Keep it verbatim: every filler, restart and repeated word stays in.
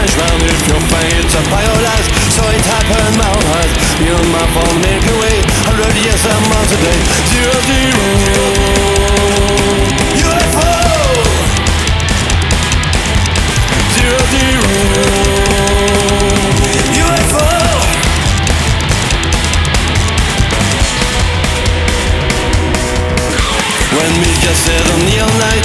flash round if your fate's a paradise. So it happened, my eyes beyond my phone, Milky Way. Hundred years, a month a day. Zero, zero.